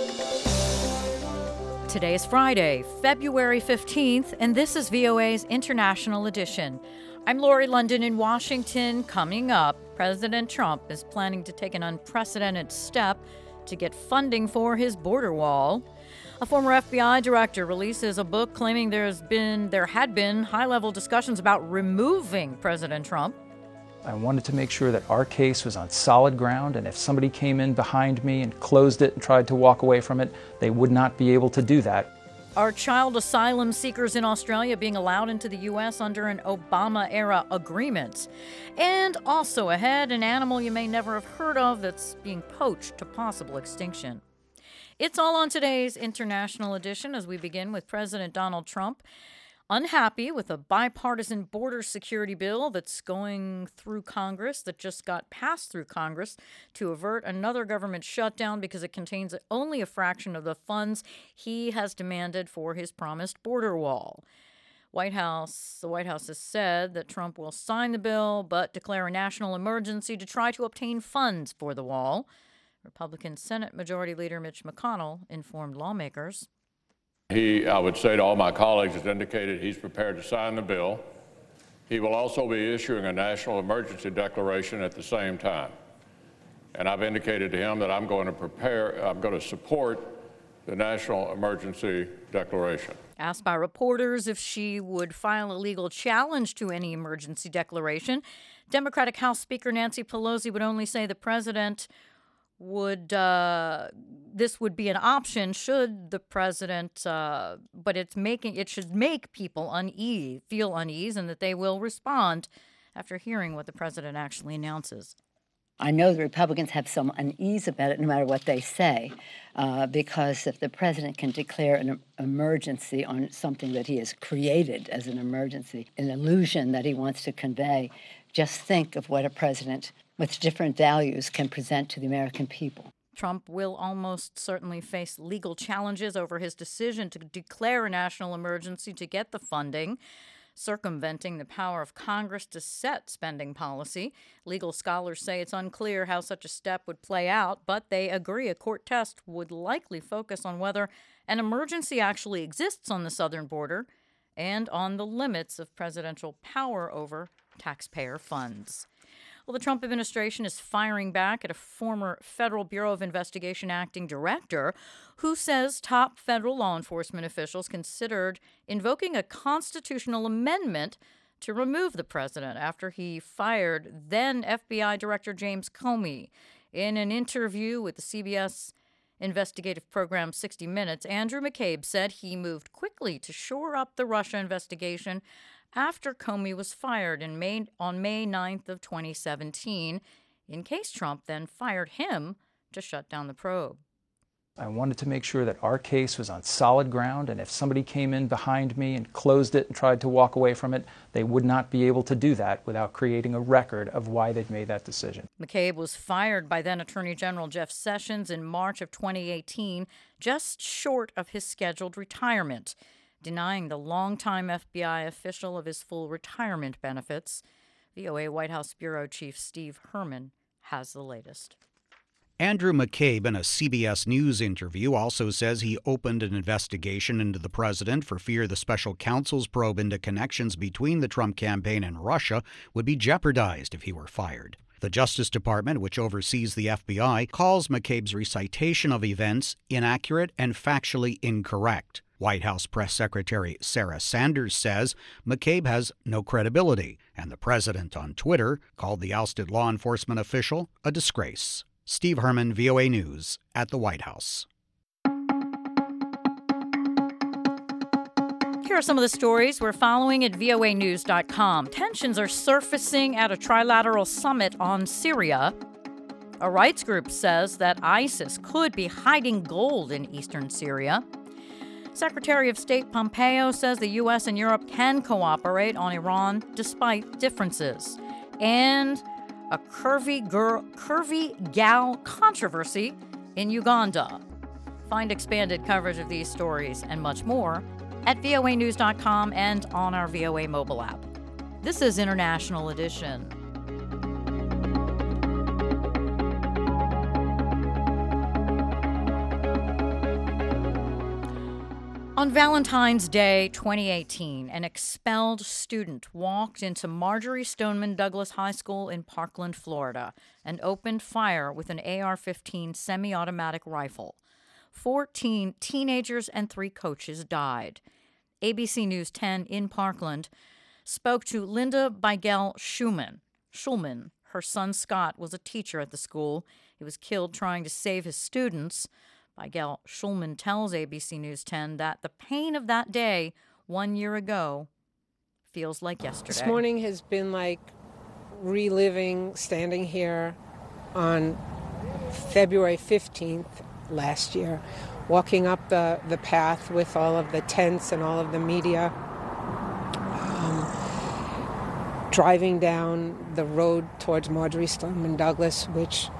Today is Friday, February 15th, and this is VOA's International Edition. I'm Lori London in Washington. Coming up, President Trump is planning to take an unprecedented step to get funding for his border wall. A former FBI director releases a book claiming there had been high-level discussions about removing President Trump. I wanted to make sure that our case was on solid ground, and if somebody came in behind me and closed it and tried to walk away from it, they would not be able to do that. Are child asylum seekers in Australia being allowed into the U.S. under an Obama-era agreement? And also ahead, an animal you may never have heard of that's being poached to possible extinction. It's all on today's International Edition as we begin with President Donald Trump. Unhappy with a bipartisan border security bill that's going through Congress, that just got passed through Congress to avert another government shutdown because it contains only a fraction of the funds he has demanded for his promised border wall. The White House has said that Trump will sign the bill but declare a national emergency to try to obtain funds for the wall. Republican Senate Majority Leader Mitch McConnell informed lawmakers. I would say to all my colleagues, has indicated he's prepared to sign the bill. He will also be issuing a national emergency declaration at the same time. And I've indicated to him that I'm going to support the national emergency declaration. Asked by reporters if she would file a legal challenge to any emergency declaration, Democratic House Speaker Nancy Pelosi would only say the president this would be an option should the president, but it should make people feel unease, and that they will respond after hearing what the president actually announces. I know the Republicans have some unease about it no matter what they say, because if the president can declare an emergency on something that he has created as an emergency, an illusion that he wants to convey, just think of what a president with different values can present to the American people. Trump will almost certainly face legal challenges over his decision to declare a national emergency to get the funding, circumventing the power of Congress to set spending policy. Legal scholars say it's unclear how such a step would play out, but they agree a court test would likely focus on whether an emergency actually exists on the southern border and on the limits of presidential power over taxpayer funds. Well, the Trump administration is firing back at a former Federal Bureau of Investigation acting director who says top federal law enforcement officials considered invoking a constitutional amendment to remove the president after he fired then FBI Director James Comey. In an interview with the CBS investigative program 60 Minutes, Andrew McCabe said he moved quickly to shore up the Russia investigation after Comey was fired on May 9th of 2017, in case Trump then fired him to shut down the probe. I wanted to make sure that our case was on solid ground, and if somebody came in behind me and closed it and tried to walk away from it, they would not be able to do that without creating a record of why they'd made that decision. McCabe was fired by then Attorney General Jeff Sessions in March of 2018, just short of his scheduled retirement, denying the longtime FBI official of his full retirement benefits. VOA White House Bureau Chief Steve Herman has the latest. Andrew McCabe, in a CBS News interview, also says he opened an investigation into the president for fear the special counsel's probe into connections between the Trump campaign and Russia would be jeopardized if he were fired. The Justice Department, which oversees the FBI, calls McCabe's recitation of events inaccurate and factually incorrect. White House Press Secretary Sarah Sanders says McCabe has no credibility, and the president on Twitter called the ousted law enforcement official a disgrace. Steve Herman, VOA News, at the White House. Here are some of the stories we're following at voanews.com. Tensions are surfacing at a trilateral summit on Syria. A rights group says that ISIS could be hiding gold in eastern Syria. Secretary of State Pompeo says the U.S. and Europe can cooperate on Iran despite differences. And a curvy gal controversy in Uganda. Find expanded coverage of these stories and much more at voanews.com and on our VOA mobile app. This is International Edition. On Valentine's Day 2018, an expelled student walked into Marjory Stoneman Douglas High School in Parkland, Florida, and opened fire with an AR-15 semi-automatic rifle. 14 teenagers and 3 coaches died. ABC News 10 in Parkland spoke to Linda Beigel Schulman. Her son Scott was a teacher at the school. He was killed trying to save his students. Beigel Schulman tells ABC News 10 that the pain of that day 1 year ago feels like yesterday. This morning has been like reliving standing here on February 15th last year, walking up the path with all of the tents and all of the media, driving down the road towards Marjory Stoneman Douglas, which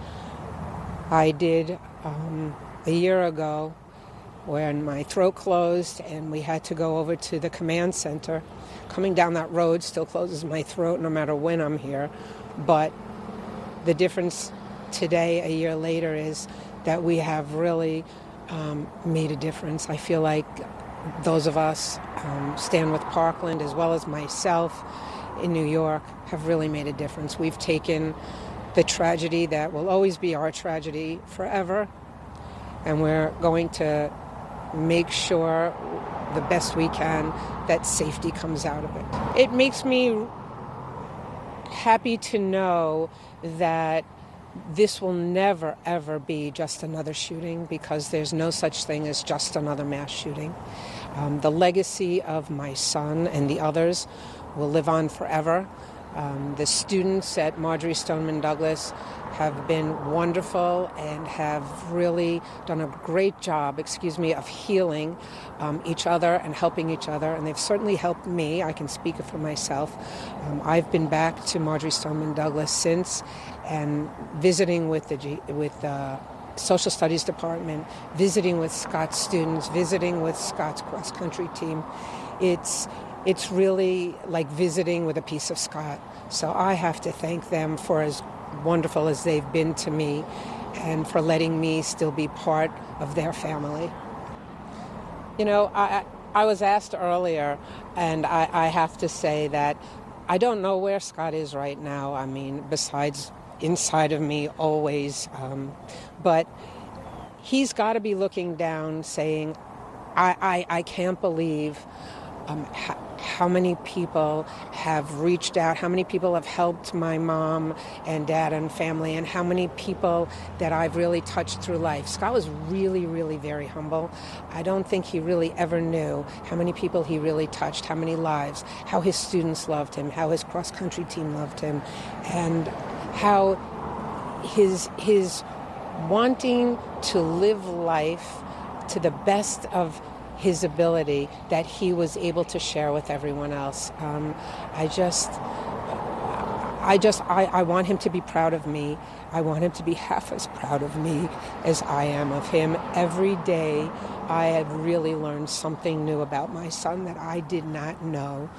I did a year ago when my throat closed and we had to go over to the command center. Coming down that road still closes my throat no matter when I'm here. But the difference today, a year later, is that we have really made a difference. I feel like those of us, Stand with Parkland, as well as myself in New York, have really made a difference. We've taken the tragedy that will always be our tragedy forever, and we're going to make sure the best we can that safety comes out of it. It makes me happy to know that this will never, ever be just another shooting, because there's no such thing as just another mass shooting. The legacy of my son and the others will live on forever. The students at Marjory Stoneman Douglas have been wonderful and have really done a great job, of healing each other and helping each other. And they've certainly helped me. I can speak for myself. I've been back to Marjory Stoneman Douglas since, and visiting with the Social Studies Department, visiting with Scott's students, visiting with Scott's cross-country team. It's really like visiting with a piece of Scott. So I have to thank them for as wonderful as they've been to me and for letting me still be part of their family. You know, I was asked earlier, and I have to say that I don't know where Scott is right now. I mean, besides inside of me always. But he's got to be looking down saying, I can't believe how many people have reached out, how many people have helped my mom and dad and family, and how many people that I've really touched through life. Scott was really, really very humble. I don't think he really ever knew how many people he really touched, how many lives, how his students loved him, how his cross-country team loved him, and how his wanting to live life to the best of his ability that he was able to share with everyone else. I want him to be proud of me. I want him to be half as proud of me as I am of him. Every day I have really learned something new about my son that I did not know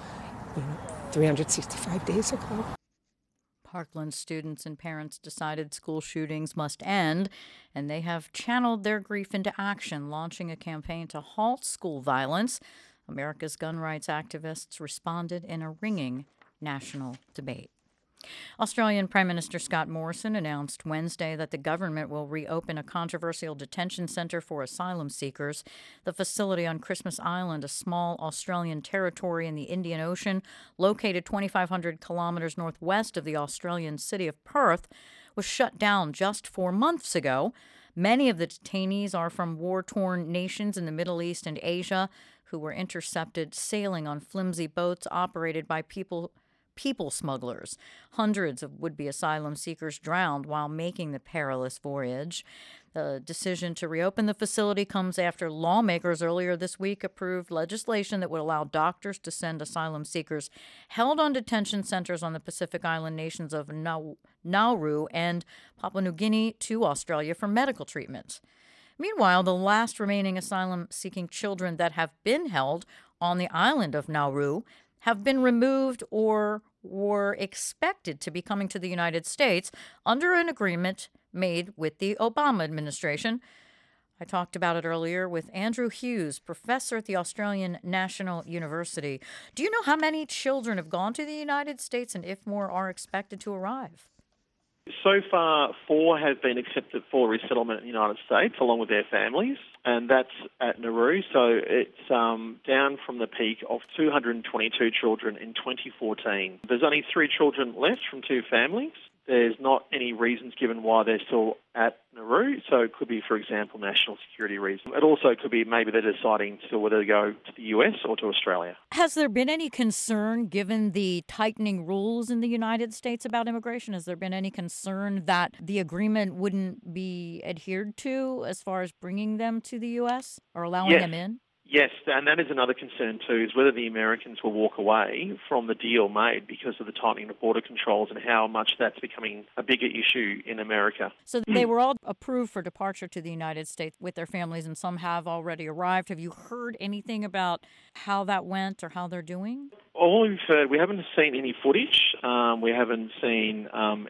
365 days ago. Parkland students and parents decided school shootings must end, and they have channeled their grief into action, launching a campaign to halt school violence. America's gun rights activists responded in a ringing national debate. Australian Prime Minister Scott Morrison announced Wednesday that the government will reopen a controversial detention centre for asylum seekers. The facility on Christmas Island, a small Australian territory in the Indian Ocean, located 2,500 kilometres northwest of the Australian city of Perth, was shut down just 4 months ago. Many of the detainees are from war-torn nations in the Middle East and Asia who were intercepted sailing on flimsy boats operated by people smugglers. Hundreds of would-be asylum seekers drowned while making the perilous voyage. The decision to reopen the facility comes after lawmakers earlier this week approved legislation that would allow doctors to send asylum seekers held on detention centers on the Pacific Island nations of Nauru and Papua New Guinea to Australia for medical treatment. Meanwhile, the last remaining asylum-seeking children that have been held on the island of Nauru have been removed or were expected to be coming to the United States under an agreement made with the Obama administration. I talked about it earlier with Andrew Hughes, professor at the Australian National University. Do you know how many children have gone to the United States and if more are expected to arrive? So far, 4 have been accepted for resettlement in the United States, along with their families, and that's at Nauru. So it's down from the peak of 222 children in 2014. There's only 3 children left from 2 families. There's not any reasons given why they're still at Nauru, so it could be, for example, national security reasons. It also could be maybe they're deciding still whether to go to the US or to Australia. Has there been any concern, given the tightening rules in the United States about immigration? Has there been any concern that the agreement wouldn't be adhered to as far as bringing them to the US or allowing them in? Yes, and that is another concern too, is whether the Americans will walk away from the deal made because of the tightening of border controls and how much that's becoming a bigger issue in America. So they were all approved for departure to the United States with their families, and some have already arrived. Have you heard anything about how that went or how they're doing? All we've heard, we haven't seen any footage. We haven't seen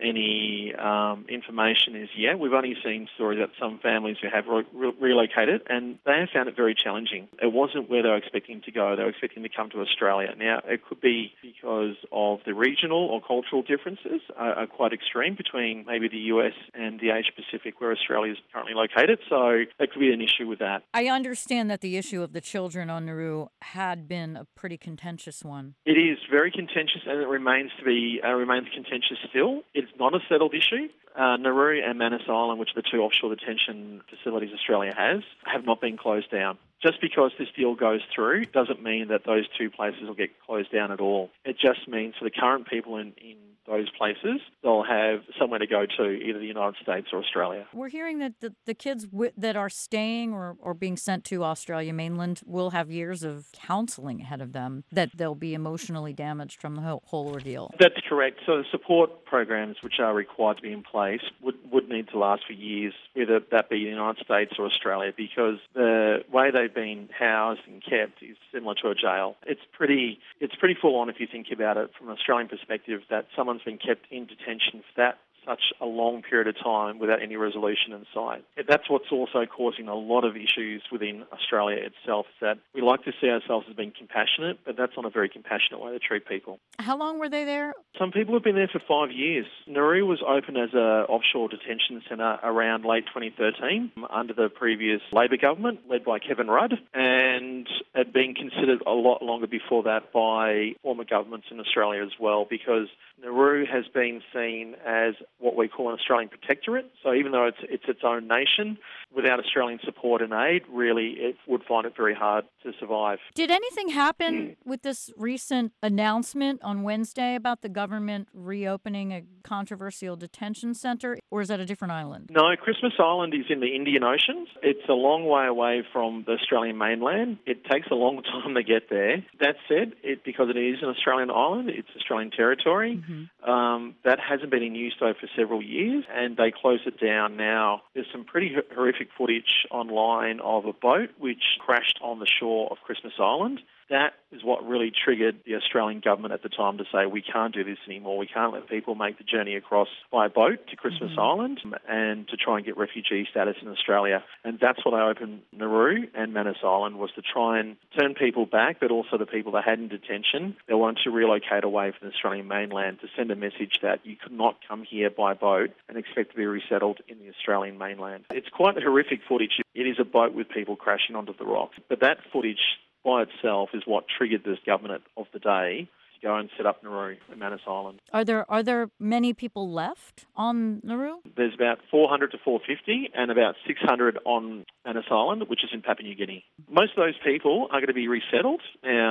any information as yet. We've only seen stories that some families who have relocated, and they have found it very challenging. It wasn't where they were expecting to go. They were expecting to come to Australia. Now, it could be because of the regional or cultural differences are quite extreme between maybe the US and the Asia Pacific, where Australia is currently located. So there could be an issue with that. I understand that the issue of the children on Nauru had been a pretty contentious one. It is very contentious, and it remains contentious still. It's not a settled issue. Nauru and Manus Island, which are the 2 offshore detention facilities Australia has, have not been closed down. Just because this deal goes through doesn't mean that those 2 places will get closed down at all. It just means for the current people in those places, they'll have somewhere to go to, either the United States or Australia. We're hearing that the kids that are staying or being sent to Australia mainland will have years of counseling ahead of them, that they'll be emotionally damaged from the whole ordeal. That's correct. So the support programs which are required to be in place would need to last for years, whether that be the United States or Australia, because the way they've been housed and kept is similar to a jail. It's pretty full on if you think about it from an Australian perspective, that someone's been kept in detention for such a long period of time without any resolution in sight. That's what's also causing a lot of issues within Australia itself, is that we like to see ourselves as being compassionate, but that's not a very compassionate way to treat people. How long were they there? Some people have been there for 5 years. Nauru was opened as an offshore detention centre around late 2013 under the previous Labor government led by Kevin Rudd, and had been considered a lot longer before that by former governments in Australia as well, because Nauru has been seen as what we call an Australian protectorate. So even though it's its own nation, without Australian support and aid, really it would find it very hard to survive. Did anything happen with this recent announcement on Wednesday about the government reopening a controversial detention centre, or is that a different island? No, Christmas Island is in the Indian Ocean. It's a long way away from the Australian mainland. It takes a long time to get there. That said, because it is an Australian island, it's Australian territory. Mm-hmm. That hasn't been in use though for several years, and they closed it down now. There's some pretty horrific footage online of a boat which crashed on the shore of Christmas Island. That is what really triggered the Australian government at the time to say, we can't do this anymore. We can't let people make the journey across by boat to Christmas Island and to try and get refugee status in Australia. And that's why they opened Nauru and Manus Island, was to try and turn people back, but also the people that had in detention. They wanted to relocate away from the Australian mainland to send a message that you could not come here by boat and expect to be resettled in the Australian mainland. It's quite horrific footage. It is a boat with people crashing onto the rocks. But that footage by itself is what triggered this government of the day to go and set up Nauru and Manus Island. Are there many people left on Nauru? There's about 400 to 450 and about 600 on Manus Island, which is in Papua New Guinea. Most of those people are going to be resettled.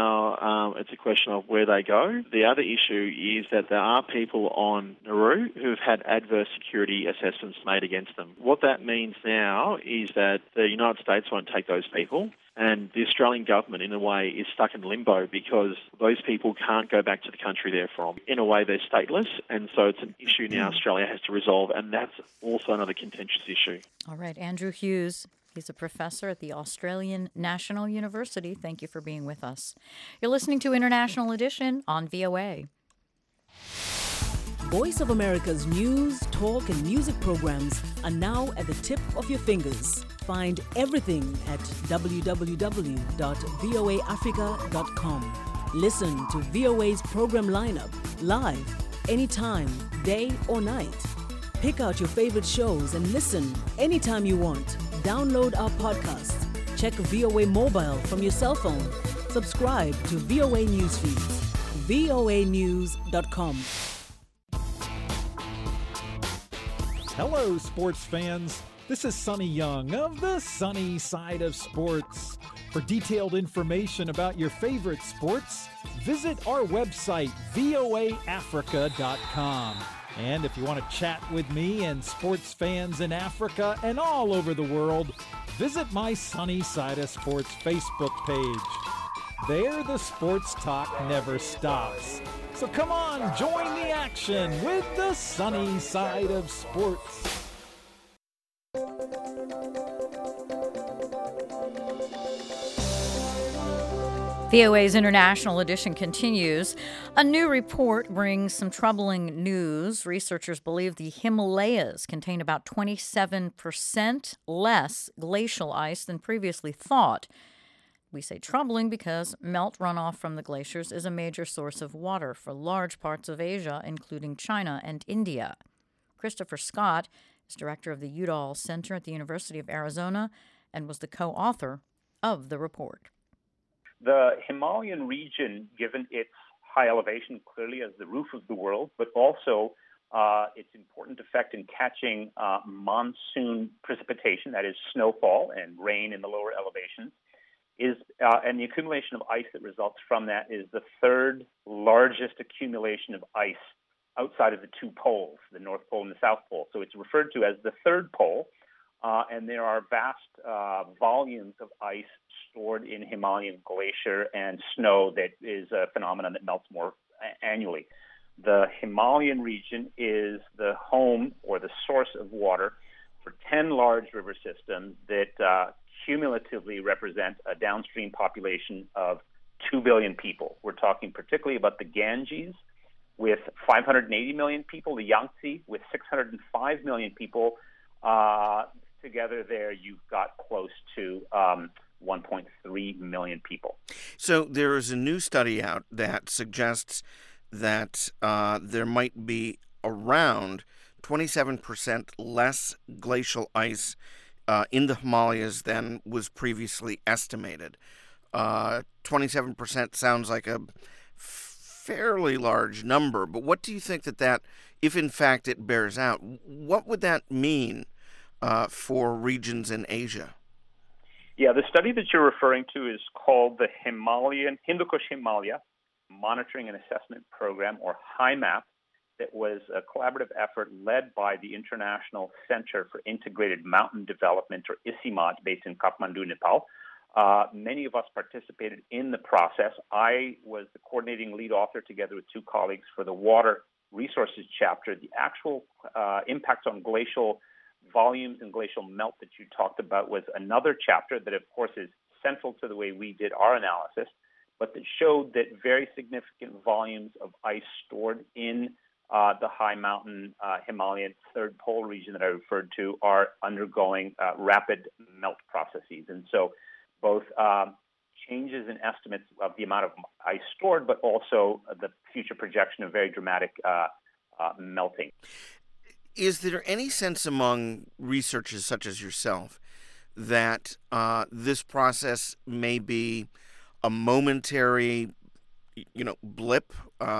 Now, it's a question of where they go. The other issue is that there are people on Nauru who have had adverse security assessments made against them. What that means now is that the United States won't take those people. And the Australian government, in a way, is stuck in limbo because those people can't go back to the country they're from. In a way, they're stateless, and so it's an issue now Australia has to resolve, and that's also another contentious issue. All right, Andrew Hughes. He's a professor at the Australian National University. Thank you for being with us. You're listening to International Edition on VOA. Voice of America's news, talk, and music programs are now at the tip of your fingers. find everything at www.voaafrica.com. Listen to VOA's program lineup live, anytime, day or night. Pick out your favorite shows and listen anytime you want. Download our podcasts. Check VOA Mobile from your cell phone. Subscribe to VOA News feeds. voanews.com. Hello, sports fans. This is Sonny Young of the Sunny Side of Sports. For detailed information about your favorite sports, visit our website, voaafrica.com. And if you want to chat with me and sports fans in Africa and all over the world, visit my Sunny Side of Sports Facebook page. There, the sports talk never stops. So come on, join the action with the Sunny Side of Sports. VOA's International Edition continues. A new report brings some troubling news. Researchers believe the Himalayas contain about 27% less glacial ice than previously thought. We say troubling because melt runoff from the glaciers is a major source of water for large parts of Asia, including China and India. Christopher Scott is director of the Udall Center at the University of Arizona and was the co-author of the report. The Himalayan region, given its high elevation, clearly as the roof of the world, but also its important effect in catching monsoon precipitation, that is snowfall and rain in the lower elevations, and the accumulation of ice that results from that is the third largest accumulation of ice outside of the two poles, the North Pole and the South Pole. So it's referred to as the third pole, and there are vast volumes of ice stored in Himalayan glacier and snow that is a phenomenon that melts more annually. The Himalayan region is the home or the source of water for 10 large river systems that cumulatively represent a downstream population of 2 billion people. We're talking particularly about the Ganges with 580 million people, the Yangtze with 605 million people. Together there, you've got close to 1.3 million people. So there is a new study out that suggests that there might be around 27% less glacial ice in the Himalayas than was previously estimated. 27% sounds like a fairly large number, but what do you think that if in fact it bears out, what would that mean for regions in Asia? Yeah, the study that you're referring to is called the Hindu Kush Himalaya Monitoring and Assessment Program, or HIMAP, that was a collaborative effort led by the International Center for Integrated Mountain Development, or ICIMOD, based in Kathmandu, Nepal. Many of us participated in the process. I was the coordinating lead author together with two colleagues for the Water Resources chapter. The actual impacts on glacial volumes and glacial melt that you talked about was another chapter that, of course, is central to the way we did our analysis, but that showed that very significant volumes of ice stored in the high mountain Himalayan third pole region that I referred to are undergoing rapid melt processes. And so both changes in estimates of the amount of ice stored, but also the future projection of very dramatic melting. Is there any sense among researchers such as yourself that this process may be a momentary, blip,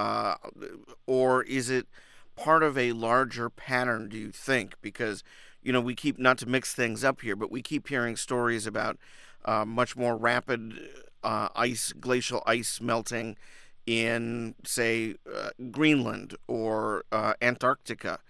or is it part of a larger pattern, do you think? Because, we keep, not to mix things up here, but we keep hearing stories about much more rapid glacial ice melting in, say, Greenland or Antarctica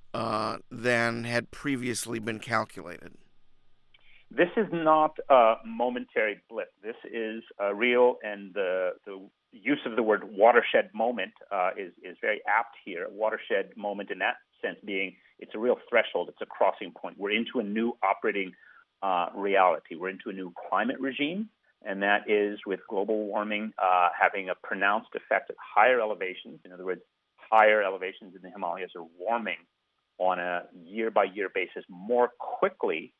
than had previously been calculated. This is not a momentary blip. This is real, and the use of the word watershed moment is very apt here. A watershed moment in that sense being it's a real threshold. It's a crossing point. We're into a new operating reality. We're into a new climate regime, and that is with global warming having a pronounced effect at higher elevations. In other words, higher elevations in the Himalayas are warming on a year-by-year basis more quickly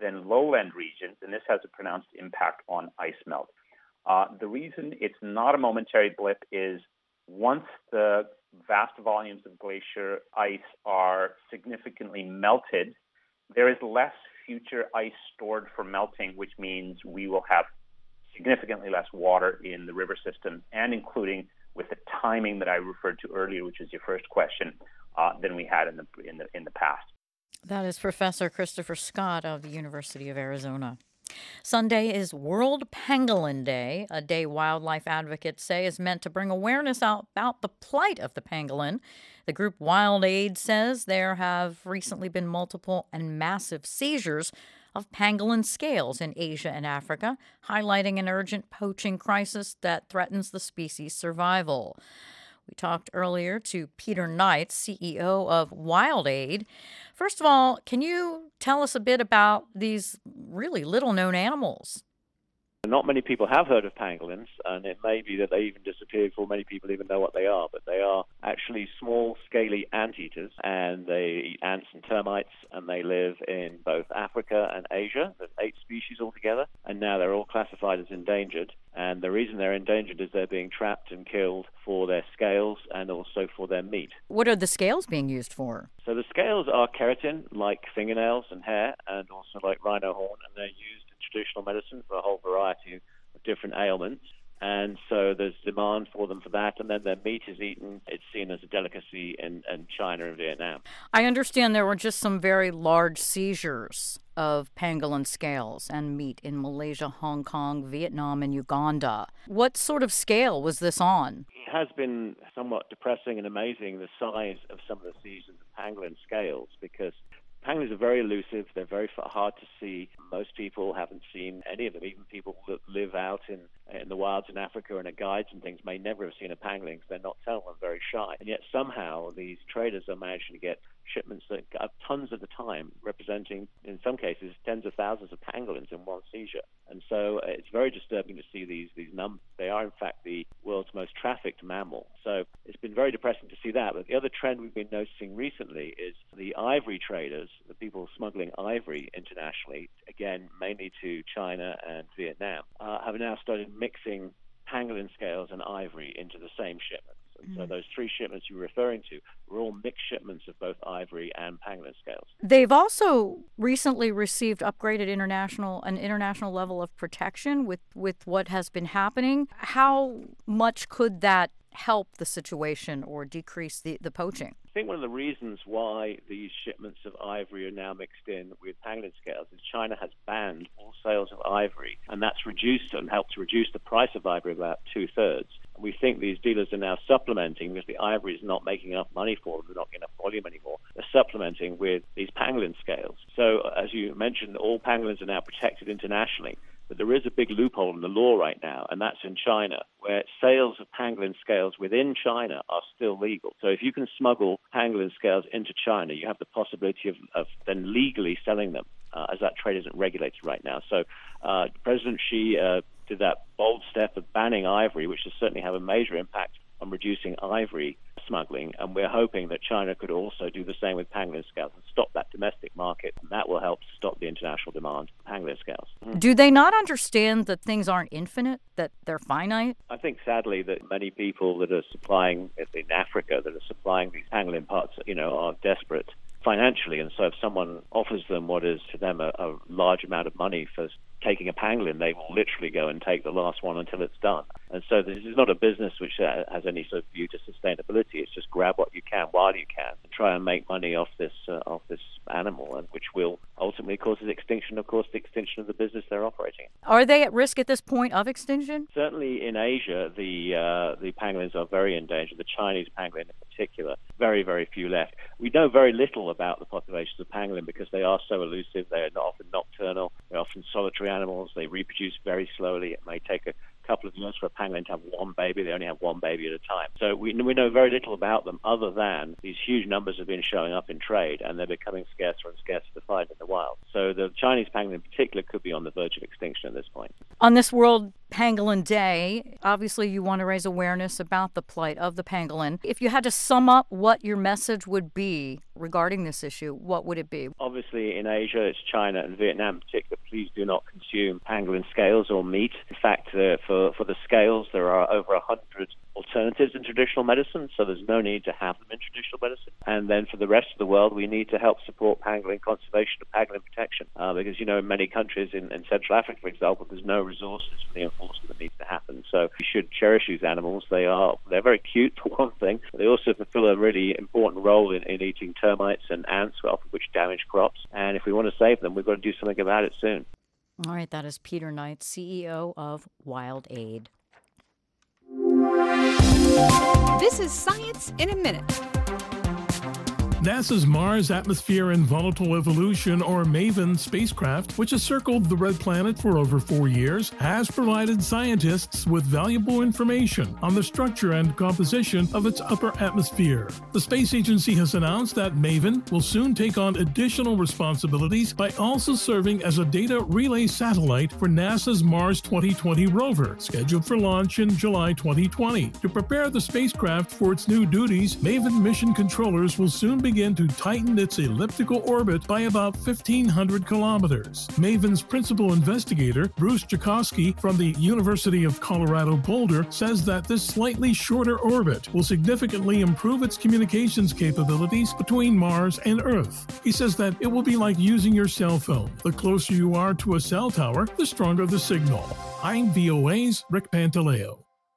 than lowland regions, and this has a pronounced impact on ice melt. The reason it's not a momentary blip is once the vast volumes of glacier ice are significantly melted, there is less future ice stored for melting, which means we will have significantly less water in the river system, and including with the timing that I referred to earlier, which is your first question, than we had in the past. That is Professor Christopher Scott of the University of Arizona. Sunday is World Pangolin Day, a day wildlife advocates say is meant to bring awareness out about the plight of the pangolin. The group Wild Aid says there have recently been multiple and massive seizures of pangolin scales in Asia and Africa, highlighting an urgent poaching crisis that threatens the species' survival. We talked earlier to Peter Knight, CEO of Wild Aid. First of all, can you tell us a bit about these really little-known animals? Not many people have heard of pangolins, and it may be that they even disappeared before many people even know what they are, but they are actually small, scaly anteaters, and they eat ants and termites, and they live in both Africa and Asia. There's 8 species altogether, and now they're all classified as endangered. And the reason they're endangered is they're being trapped and killed for their scales and also for their meat. What are the scales being used for? So the scales are keratin, like fingernails and hair, and also like rhino horn, and they're used in traditional medicine for a whole variety of different ailments. And so there's demand for them for that, and then their meat is eaten. It's seen as a delicacy in China and Vietnam. I understand there were just some very large seizures of pangolin scales and meat in Malaysia, Hong Kong, Vietnam, and Uganda. What sort of scale was this on? It has been somewhat depressing and amazing, the size of some of the seizures of pangolin scales, because pangolins are very elusive. They're very hard to see. Most people haven't seen any of them. Even people that live out in the wilds in Africa and at guides and things may never have seen a pangolin because they're nocturnal and very shy. And yet somehow these traders are managing to get shipments that have tons at a time, representing, in some cases, tens of thousands of pangolins in one seizure. And so it's very disturbing to see these numbers. They are, in fact, the world's most trafficked mammal. So it's been very depressing to see that. But the other trend we've been noticing recently is the ivory traders, the people smuggling ivory internationally, again, mainly to China and Vietnam, have now started mixing pangolin scales and ivory into the same shipments. And so those 3 shipments you're referring to were all mixed shipments of both ivory and pangolin scales. They've also recently received upgraded an international level of protection with what has been happening. How much could that help the situation or decrease the poaching? I think one of the reasons why these shipments of ivory are now mixed in with pangolin scales is China has banned all sales of ivory, and that's reduced and helped to reduce the price of ivory about 2/3. And we think these dealers are now supplementing, because the ivory is not making enough money for them, they're not getting enough volume anymore, they're supplementing with these pangolin scales. So as you mentioned, all pangolins are now protected internationally. But there is a big loophole in the law right now, and that's in China, where sales of pangolin scales within China are still legal. So if you can smuggle pangolin scales into China, you have the possibility of then legally selling them, as that trade isn't regulated right now. So President Xi did that bold step of banning ivory, which will certainly have a major impact on reducing ivory smuggling, and we're hoping that China could also do the same with pangolin scales and stop that domestic market, and that will help to stop the international demand for pangolin scales. Do they not understand that things aren't infinite, that they're finite? I think sadly that many people that are supplying in Africa, that are supplying these pangolin parts, are desperate financially, and so if someone offers them what is to them a large amount of money for taking a pangolin, they will literally go and take the last one until it's done. And so this is not a business which has any sort of view to sustainability. It's just grab what you can while you can and try and make money off this animal, and which will ultimately cause its extinction, of course, the extinction of the business they're operating. Are they at risk at this point of extinction? Certainly in Asia, the pangolins are very endangered. The Chinese pangolin in particular, very, very few left. We know very little about the populations of pangolin because they are so elusive. They are often nocturnal. They're often solitary animals. They reproduce very slowly. It may take a couple of years for a pangolin to have one baby. They only have one baby at a time. So we know very little about them other than these huge numbers have been showing up in trade, and they're becoming scarcer and scarcer to find in the wild. So the Chinese pangolin in particular could be on the verge of extinction at this point. On this World Pangolin Day. Obviously, you want to raise awareness about the plight of the pangolin. If you had to sum up what your message would be regarding this issue, what would it be? Obviously, in Asia, it's China and Vietnam in particular. Please do not consume pangolin scales or meat. In fact, for the scales, there are over 100 alternatives in traditional medicine, so there's no need to have them in traditional medicine. And then for the rest of the world, we need to help support pangolin conservation and pangolin protection because, in many countries in Central Africa, for example, there's no resources for the enforcement that needs to happen. So we should cherish these animals. They're very cute, for one thing, but they also fulfill a really important role in eating termites and ants, which damage crops. And if we want to save them, we've got to do something about it soon. All right, that is Peter Knight, CEO of Wild Aid. This is Science in a Minute. NASA's Mars Atmosphere and Volatile Evolution, or MAVEN spacecraft, which has circled the red planet for over 4 years, has provided scientists with valuable information on the structure and composition of its upper atmosphere. The space agency has announced that MAVEN will soon take on additional responsibilities by also serving as a data relay satellite for NASA's Mars 2020 rover, scheduled for launch in July 2020. To prepare the spacecraft for its new duties, MAVEN mission controllers will soon begin to tighten its elliptical orbit by about 1,500 kilometers. MAVEN's principal investigator, Bruce Jakosky from the University of Colorado Boulder, says that this slightly shorter orbit will significantly improve its communications capabilities between Mars and Earth. He says that it will be like using your cell phone. The closer you are to a cell tower, the stronger the signal. I'm VOA's Rick Pantaleo.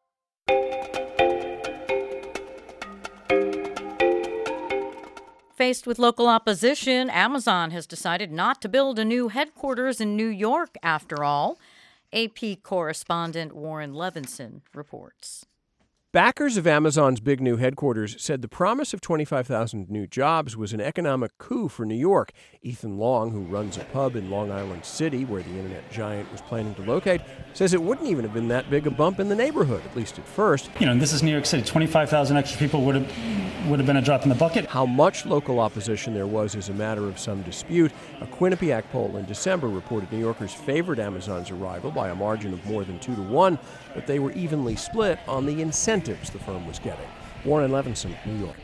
Faced with local opposition, Amazon has decided not to build a new headquarters in New York after all. AP correspondent Warren Levinson reports. Backers of Amazon's big new headquarters said the promise of 25,000 new jobs was an economic coup for New York. Ethan Long, who runs a pub in Long Island City, where the internet giant was planning to locate, says it wouldn't even have been that big a bump in the neighborhood, at least at first. This is New York City. 25,000 extra people would have been a drop in the bucket. How much local opposition there was is a matter of some dispute. A Quinnipiac poll in December reported New Yorkers favored Amazon's arrival by a margin of more than 2-1, but they were evenly split on the incentives the firm was getting. Warren Levinson, New York.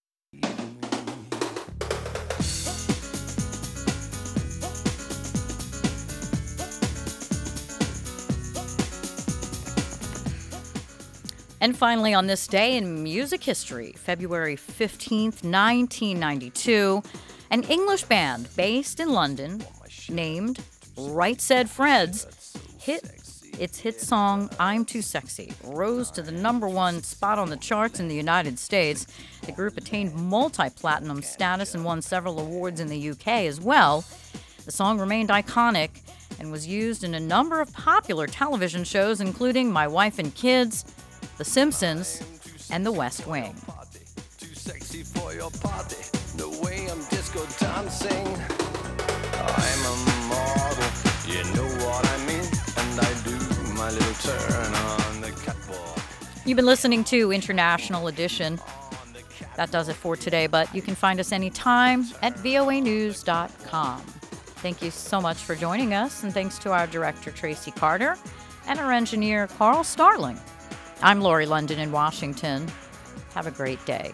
And finally, on this day in music history, February 15th, 1992, an English band based in London named Right Said Fred's its hit song, I'm Too Sexy, rose to the #1 spot on the charts in the United States. The group attained multi-platinum status and won several awards in the UK as well. The song remained iconic and was used in a number of popular television shows, including My Wife and Kids, The Simpsons, and The West Wing. Too sexy for your party, the way I'm disco dancing. I'm a model, you know what I mean, and I do my little turn on the catwalk. You've been listening to International Edition. That does it for today, but you can find us anytime at voanews.com. Thank you so much for joining us, and thanks to our director, Tracy Carter, and our engineer, Carl Starling. I'm Lori London in Washington. Have a great day.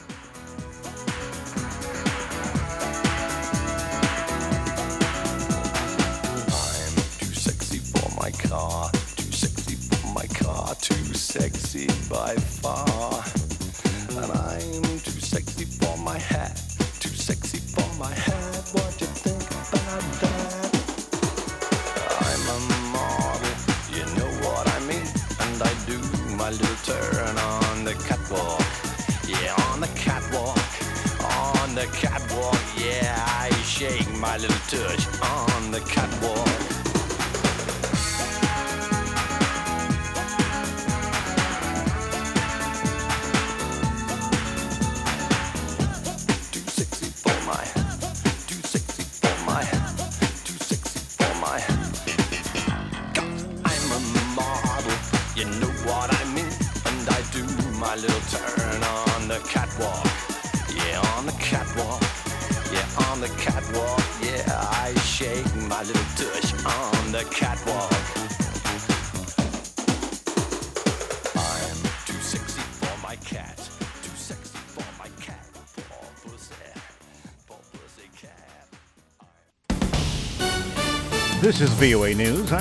I'm too sexy for my car, too sexy for my car, too sexy by far. And I'm too sexy for my hat, too sexy for my hat. What do you think about that? I'm a model, you know what I mean, and I do my little turn on the catwalk. Yeah, on the catwalk, on the catwalk. Yeah, I shake my little tush on the catwalk. Too sexy for my, too sexy for my, too sexy for my. 'Cause I'm a model, you know what I mean, and I do my little turn on the catwalk. Yeah, on the catwalk. Yeah, on the catwalk. Yeah, I shake my little tush on the catwalk. This is VOA News.